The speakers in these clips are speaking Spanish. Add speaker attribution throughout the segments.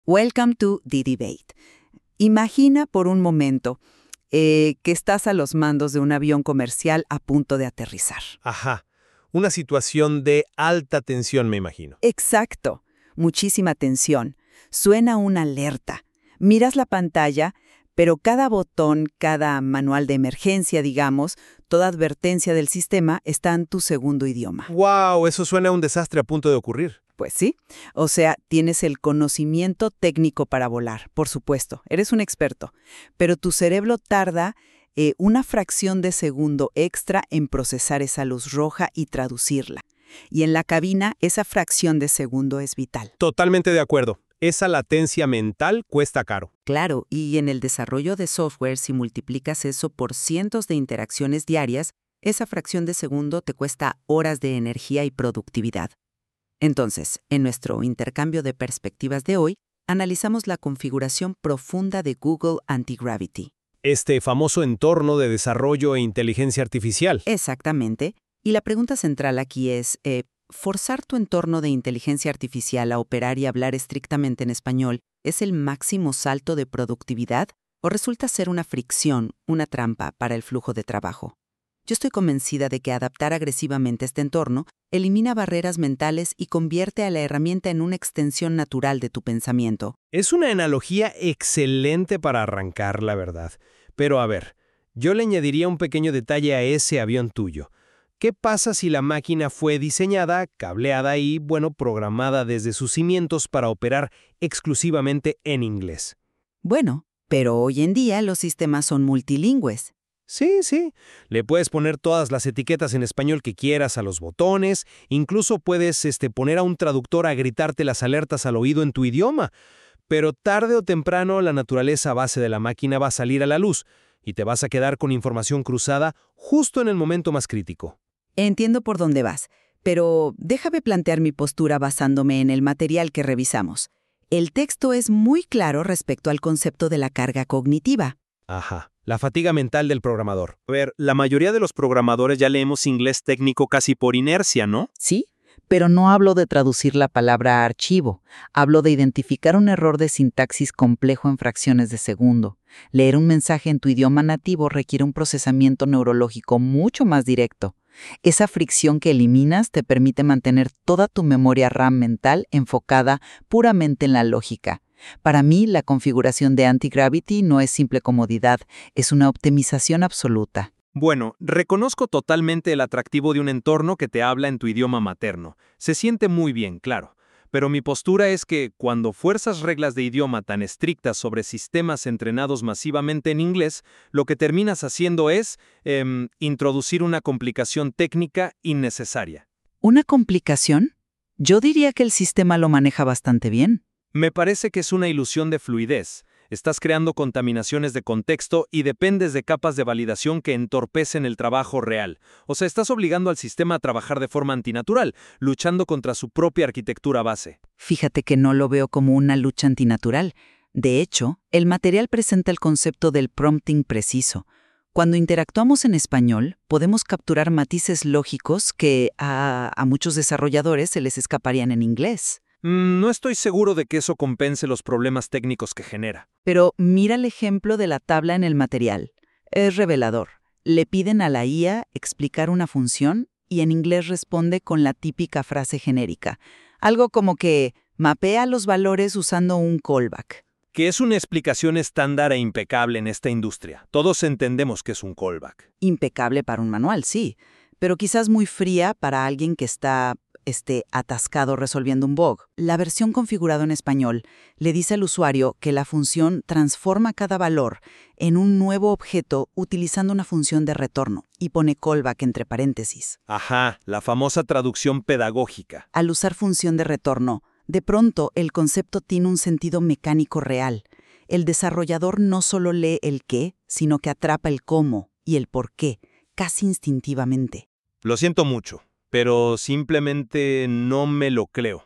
Speaker 1: Welcome to the debate. Imagina por un momento que estás a los mandos de un avión comercial a punto de aterrizar.
Speaker 2: Ajá. Una situación de alta tensión, me imagino.
Speaker 1: Exacto. Muchísima tensión. Suena una alerta. Miras la pantalla, pero cada botón, cada manual de emergencia, digamos, toda advertencia del sistema está en tu segundo idioma.
Speaker 2: ¡Wow! Eso suena a un desastre a punto de ocurrir.
Speaker 1: Pues sí. O sea, tienes el conocimiento técnico para volar, por supuesto. Eres un experto. Pero tu cerebro tarda una fracción de segundo extra en procesar esa luz roja y traducirla. Y en la cabina, esa fracción de segundo es vital.
Speaker 2: Totalmente de acuerdo. Esa latencia mental cuesta caro.
Speaker 1: Claro, y en el desarrollo de software, si multiplicas eso por cientos de interacciones diarias, esa fracción de segundo te cuesta horas de energía y productividad. Entonces, en nuestro intercambio de perspectivas de hoy, analizamos la configuración profunda de Google Antigravity.
Speaker 2: Este famoso entorno de desarrollo e inteligencia artificial.
Speaker 1: Exactamente. Y la pregunta central aquí es, ¿forzar tu entorno de inteligencia artificial a operar y hablar estrictamente en español es el máximo salto de productividad o resulta ser una fricción, una trampa para el flujo de trabajo? Yo estoy convencida de que adaptar agresivamente este entorno elimina barreras mentales y convierte a la herramienta en una extensión natural de tu pensamiento.
Speaker 2: Es una analogía excelente para arrancar, la verdad. Pero a ver, yo le añadiría un pequeño detalle a ese avión tuyo. ¿Qué pasa si la máquina fue diseñada, cableada y, programada desde sus cimientos para operar exclusivamente en inglés?
Speaker 1: Bueno, pero hoy en día los sistemas son multilingües.
Speaker 2: Sí. Le puedes poner todas las etiquetas en español que quieras a los botones, incluso puedes poner a un traductor a gritarte las alertas al oído en tu idioma. Pero tarde o temprano la naturaleza base de la máquina va a salir a la luz y te vas a quedar con información cruzada justo en el momento más crítico.
Speaker 1: Entiendo por dónde vas, pero déjame plantear mi postura basándome en el material que revisamos. El texto es muy claro respecto al concepto de la carga cognitiva.
Speaker 2: Ajá, la fatiga mental del programador. A ver, la mayoría de los programadores ya leemos inglés técnico casi por inercia, ¿no?
Speaker 1: Sí, pero no hablo de traducir la palabra archivo. Hablo de identificar un error de sintaxis complejo en fracciones de segundo. Leer un mensaje en tu idioma nativo requiere un procesamiento neurológico mucho más directo. Esa fricción que eliminas te permite mantener toda tu memoria RAM mental enfocada puramente en la lógica. Para mí, la configuración de Antigravity no es simple comodidad, es una optimización absoluta.
Speaker 2: Bueno, reconozco totalmente el atractivo de un entorno que te habla en tu idioma materno. Se siente muy bien, claro. Pero mi postura es que, cuando fuerzas reglas de idioma tan estrictas sobre sistemas entrenados masivamente en inglés, lo que terminas haciendo es introducir una complicación técnica innecesaria.
Speaker 1: ¿Una complicación? Yo diría que el sistema lo maneja bastante bien.
Speaker 2: Me parece que es una ilusión de fluidez. Estás creando contaminaciones de contexto y dependes de capas de validación que entorpecen el trabajo real. O sea, estás obligando al sistema a trabajar de forma antinatural, luchando contra su propia arquitectura base.
Speaker 1: Fíjate que no lo veo como una lucha antinatural. De hecho, el material presenta el concepto del prompting preciso. Cuando interactuamos en español, podemos capturar matices lógicos que a muchos desarrolladores se les escaparían en inglés.
Speaker 2: No estoy seguro de que eso compense los problemas técnicos que genera.
Speaker 1: Pero mira el ejemplo de la tabla en el material. Es revelador. Le piden a la IA explicar una función y en inglés responde con la típica frase genérica. Algo como que mapea los valores usando un callback.
Speaker 2: Que es una explicación estándar e impecable en esta industria. Todos entendemos que es un callback.
Speaker 1: Impecable para un manual, sí, pero quizás muy fría para alguien que está atascado resolviendo un bug. La versión configurada en español le dice al usuario que la función transforma cada valor en un nuevo objeto utilizando una función de retorno y pone callback entre paréntesis.
Speaker 2: Ajá, la famosa traducción pedagógica.
Speaker 1: Al usar función de retorno, de pronto el concepto tiene un sentido mecánico real. El desarrollador no solo lee el qué, sino que atrapa el cómo y el por qué, casi instintivamente.
Speaker 2: Lo siento mucho, pero simplemente no me lo creo.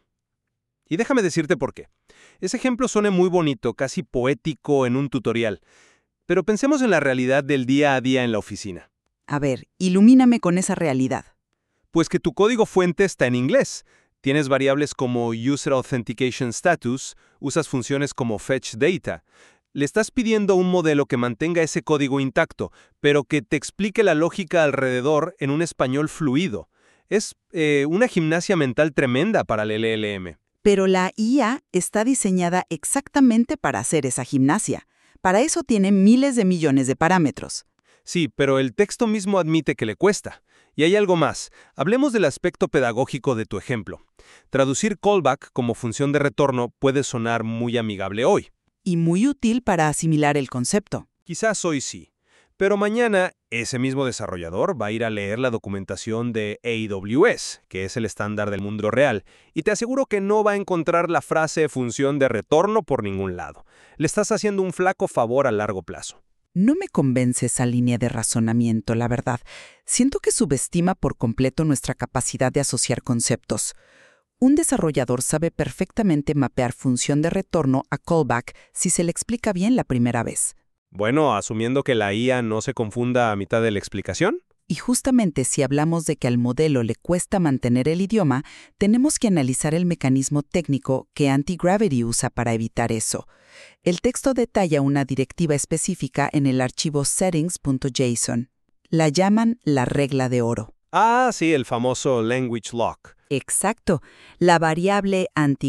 Speaker 2: Y déjame decirte por qué. Ese ejemplo suena muy bonito, casi poético en un tutorial. Pero pensemos en la realidad del día a día en la oficina.
Speaker 1: A ver, ilumíname con esa realidad.
Speaker 2: Pues que tu código fuente está en inglés. Tienes variables como User Authentication Status, usas funciones como Fetch Data. Le estás pidiendo a un modelo que mantenga ese código intacto, pero que te explique la lógica alrededor en un español fluido. Es una gimnasia mental tremenda para el LLM.
Speaker 1: Pero la IA está diseñada exactamente para hacer esa gimnasia. Para eso tiene miles de millones de parámetros.
Speaker 2: Sí, pero el texto mismo admite que le cuesta. Y hay algo más. Hablemos del aspecto pedagógico de tu ejemplo. Traducir callback como función de retorno puede sonar muy amigable hoy.
Speaker 1: Y muy útil para asimilar el concepto.
Speaker 2: Quizás hoy sí. Pero mañana, ese mismo desarrollador va a ir a leer la documentación de AWS, que es el estándar del mundo real, y te aseguro que no va a encontrar la frase función de retorno por ningún lado. Le estás haciendo un flaco favor a largo plazo.
Speaker 1: No me convence esa línea de razonamiento, la verdad. Siento que subestima por completo nuestra capacidad de asociar conceptos. Un desarrollador sabe perfectamente mapear función de retorno a callback si se le explica bien la primera vez.
Speaker 2: Bueno, asumiendo que la IA no se confunda a mitad de la explicación.
Speaker 1: Y justamente si hablamos de que al modelo le cuesta mantener el idioma, tenemos que analizar el mecanismo técnico que Antigravity usa para evitar eso. El texto detalla una directiva específica en el archivo settings.json. La llaman la regla de oro.
Speaker 2: Ah, sí, el famoso language lock.
Speaker 1: Exacto. La variable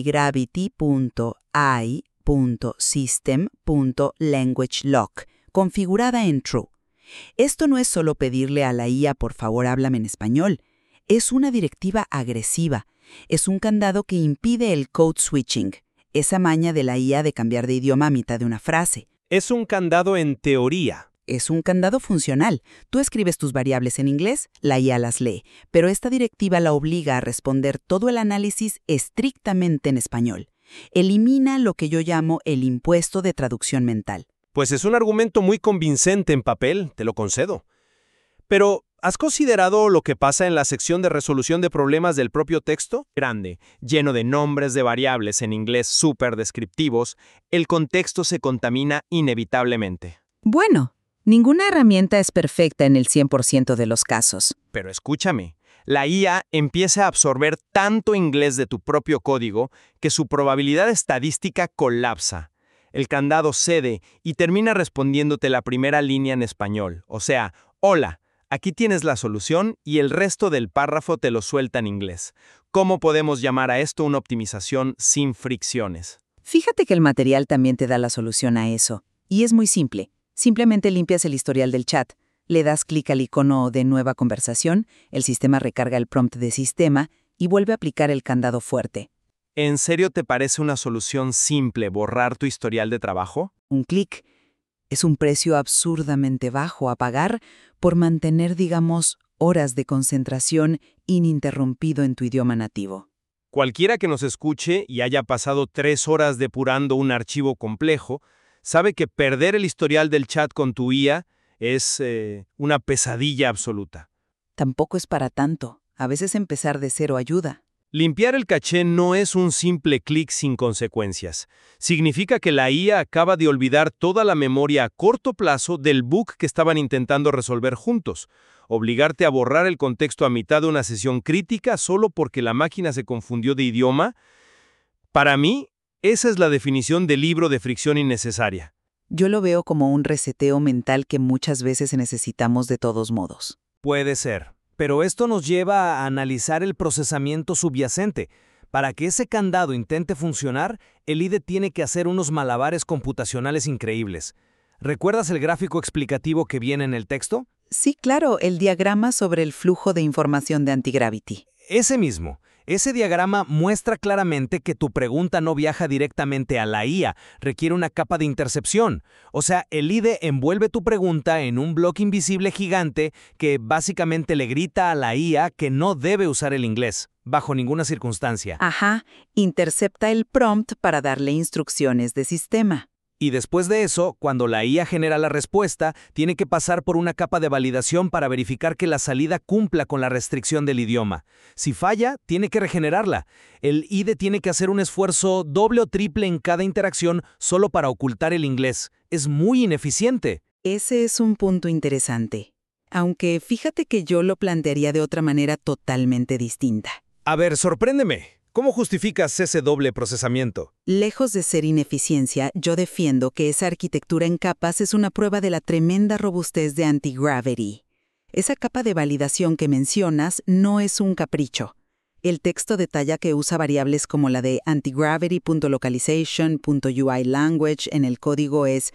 Speaker 1: antigravity.ai.system.languagelock, configurada en true. Esto no es solo pedirle a la IA por favor háblame en español. Es una directiva agresiva. Es un candado que impide el code switching, esa maña de la IA de cambiar de idioma a mitad de una frase.
Speaker 2: Es un candado en teoría.
Speaker 1: Es un candado funcional. Tú escribes tus variables en inglés, la IA las lee, pero esta directiva la obliga a responder todo el análisis estrictamente en español. Elimina lo que yo llamo el impuesto de traducción mental.
Speaker 2: Pues es un argumento muy convincente en papel, te lo concedo. Pero, ¿has considerado lo que pasa en la sección de resolución de problemas del propio texto? Grande, lleno de nombres de variables en inglés súper descriptivos, el contexto se contamina inevitablemente.
Speaker 3: Bueno, ninguna herramienta es perfecta en el 100% de los casos.
Speaker 2: Pero escúchame, la IA empieza a absorber tanto inglés de tu propio código que su probabilidad estadística colapsa. El candado cede y termina respondiéndote la primera línea en español, o sea, hola, aquí tienes la solución y el resto del párrafo te lo suelta en inglés. ¿Cómo podemos llamar a esto una optimización sin fricciones?
Speaker 3: Fíjate que el material también te da la solución a eso. Y es muy simple. Simplemente limpias el historial del chat, le das clic al icono de nueva conversación, el sistema recarga el prompt de sistema y vuelve a aplicar el candado fuerte.
Speaker 2: ¿En serio te parece una solución simple borrar tu historial de trabajo?
Speaker 1: Un clic es un precio absurdamente bajo a pagar por mantener, digamos, horas de concentración ininterrumpido en tu idioma nativo.
Speaker 2: Cualquiera que nos escuche y haya pasado 3 horas depurando un archivo complejo, sabe que perder el historial del chat con tu IA es una pesadilla absoluta.
Speaker 1: Tampoco es para tanto. A veces empezar de cero ayuda.
Speaker 2: Limpiar el caché no es un simple clic sin consecuencias. Significa que la IA acaba de olvidar toda la memoria a corto plazo del bug que estaban intentando resolver juntos. Obligarte a borrar el contexto a mitad de una sesión crítica solo porque la máquina se confundió de idioma. Para mí, esa es la definición de libro de fricción innecesaria.
Speaker 1: Yo lo veo como un reseteo mental que muchas veces necesitamos de todos modos.
Speaker 2: Puede ser.
Speaker 4: Pero esto nos lleva a analizar el procesamiento subyacente. Para que ese candado intente funcionar, el IDE tiene que hacer unos malabares computacionales increíbles. ¿Recuerdas el gráfico explicativo que viene en el texto?
Speaker 1: Sí, claro, el diagrama sobre el flujo de información de Antigravity.
Speaker 4: Ese mismo. Ese diagrama muestra claramente que tu pregunta no viaja directamente a la IA, requiere una capa de intercepción. O sea, el IDE envuelve tu pregunta en un bloque invisible gigante que básicamente le grita a la IA que no debe usar el inglés, bajo ninguna circunstancia.
Speaker 1: Ajá, intercepta el prompt para darle instrucciones de sistema.
Speaker 4: Y después de eso, cuando la IA genera la respuesta, tiene que pasar por una capa de validación para verificar que la salida cumpla con la restricción del idioma. Si falla, tiene que regenerarla. El IDE tiene que hacer un esfuerzo doble o triple en cada interacción solo para ocultar el inglés. Es muy ineficiente.
Speaker 1: Ese es un punto interesante. Aunque fíjate que yo lo plantearía de otra manera totalmente distinta.
Speaker 4: A ver, sorpréndeme. ¿Cómo justificas ese doble procesamiento?
Speaker 3: Lejos de ser ineficiencia, yo defiendo que esa arquitectura en capas es una prueba de la tremenda robustez de anti-gravity. Esa capa de validación que mencionas no es un capricho. El texto detalla que usa variables como la de antigravity.localization.uiLanguage en el código es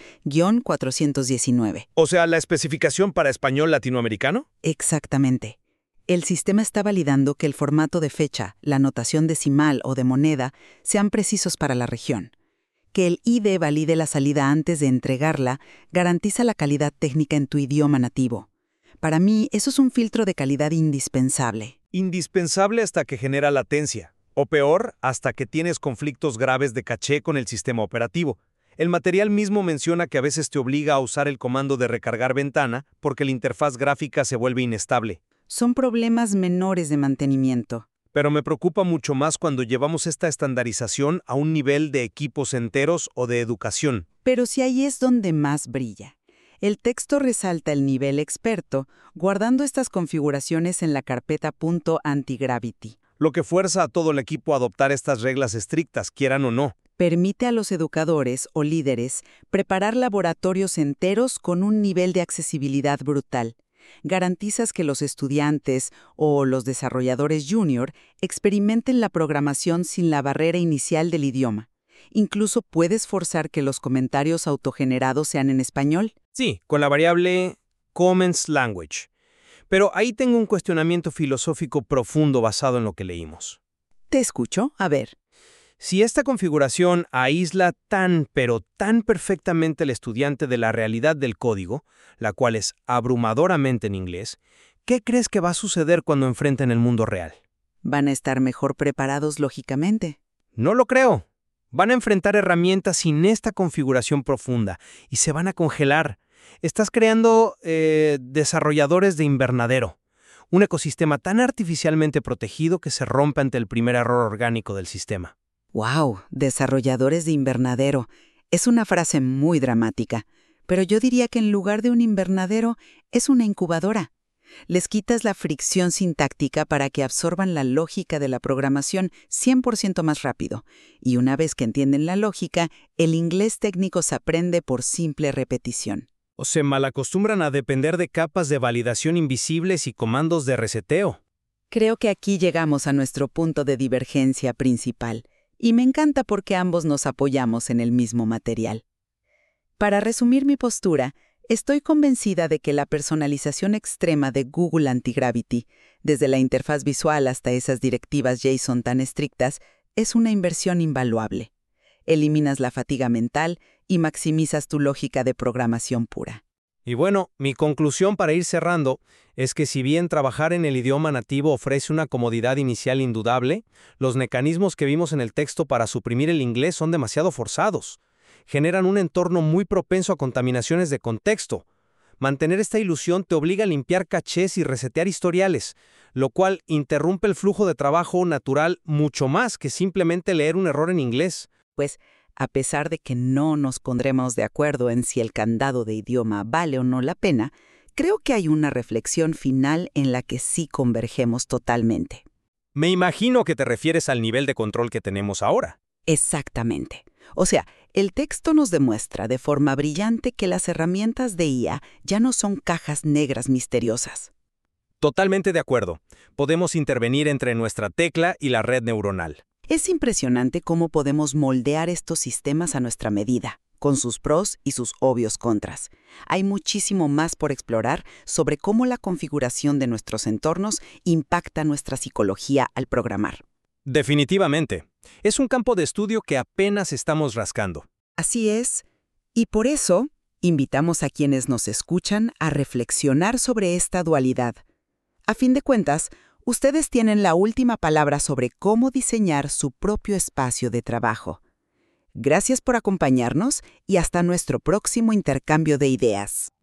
Speaker 3: _419.
Speaker 4: O sea, ¿la especificación para español latinoamericano?
Speaker 3: Exactamente. El sistema está validando que el formato de fecha, la notación decimal o de moneda sean precisos para la región. Que el ID valide la salida antes de entregarla garantiza la calidad técnica en tu idioma nativo. Para mí, eso es un filtro de calidad indispensable.
Speaker 4: Indispensable hasta que genera latencia. O peor, hasta que tienes conflictos graves de caché con el sistema operativo. El material mismo menciona que a veces te obliga a usar el comando de recargar ventana porque la interfaz gráfica se vuelve inestable.
Speaker 3: Son problemas menores de mantenimiento.
Speaker 4: Pero me preocupa mucho más cuando llevamos esta estandarización a un nivel de equipos enteros o de educación.
Speaker 3: Pero si ahí es donde más brilla. El texto resalta el nivel experto, guardando estas configuraciones en la carpeta .antigravity.
Speaker 4: Lo que fuerza a todo el equipo a adoptar estas reglas estrictas, quieran o no.
Speaker 3: Permite a los educadores o líderes preparar laboratorios enteros con un nivel de accesibilidad brutal. Garantizas que los estudiantes o los desarrolladores junior experimenten la programación sin la barrera inicial del idioma. Incluso puedes forzar que los comentarios autogenerados sean en español.
Speaker 4: Sí, con la variable Comments Language. Pero ahí tengo un cuestionamiento filosófico profundo basado en lo que leímos.
Speaker 3: Te escucho, a ver.
Speaker 4: Si esta configuración aísla pero tan perfectamente al estudiante de la realidad del código, la cual es abrumadoramente en inglés, ¿qué crees que va a suceder cuando enfrenten el mundo real?
Speaker 3: Van a estar mejor preparados lógicamente.
Speaker 4: No lo creo. Van a enfrentar herramientas sin esta configuración profunda y se van a congelar. Estás creando desarrolladores de invernadero, un ecosistema tan artificialmente protegido que se rompe ante el primer error orgánico del sistema.
Speaker 3: ¡Wow! Desarrolladores de invernadero. Es una frase muy dramática, pero yo diría que en lugar de un invernadero es una incubadora. Les quitas la fricción sintáctica para que absorban la lógica de la programación 100% más rápido. Y una vez que entienden la lógica, el inglés técnico se aprende por simple repetición.
Speaker 4: O se malacostumbran a depender de capas de validación invisibles y comandos de reseteo.
Speaker 3: Creo que aquí llegamos a nuestro punto de divergencia principal. Y me encanta porque ambos nos apoyamos en el mismo material. Para resumir mi postura, estoy convencida de que la personalización extrema de Google Antigravity, desde la interfaz visual hasta esas directivas JSON tan estrictas, es una inversión invaluable. Eliminas la fatiga mental y maximizas tu lógica de programación pura.
Speaker 4: Y bueno, mi conclusión para ir cerrando es que si bien trabajar en el idioma nativo ofrece una comodidad inicial indudable, los mecanismos que vimos en el texto para suprimir el inglés son demasiado forzados. Generan un entorno muy propenso a contaminaciones de contexto. Mantener esta ilusión te obliga a limpiar cachés y resetear historiales, lo cual interrumpe el flujo de trabajo natural mucho más que simplemente leer un error en inglés.
Speaker 3: Pues, a pesar de que no nos pondremos de acuerdo en si el candado de idioma vale o no la pena, creo que hay una reflexión final en la que sí convergemos totalmente.
Speaker 4: Me imagino que te refieres al nivel de control que tenemos ahora.
Speaker 3: Exactamente. O sea, el texto nos demuestra de forma brillante que las herramientas de IA ya no son cajas negras misteriosas.
Speaker 4: Totalmente de acuerdo. Podemos intervenir entre nuestra tecla y la red neuronal.
Speaker 3: Es impresionante cómo podemos moldear estos sistemas a nuestra medida, con sus pros y sus obvios contras. Hay muchísimo más por explorar sobre cómo la configuración de nuestros entornos impacta nuestra psicología al programar.
Speaker 4: Definitivamente. Es un campo de estudio que apenas estamos rascando.
Speaker 3: Así es. Y por eso, invitamos a quienes nos escuchan a reflexionar sobre esta dualidad. A fin de cuentas, ustedes tienen la última palabra sobre cómo diseñar su propio espacio de trabajo. Gracias por acompañarnos y hasta nuestro próximo intercambio de ideas.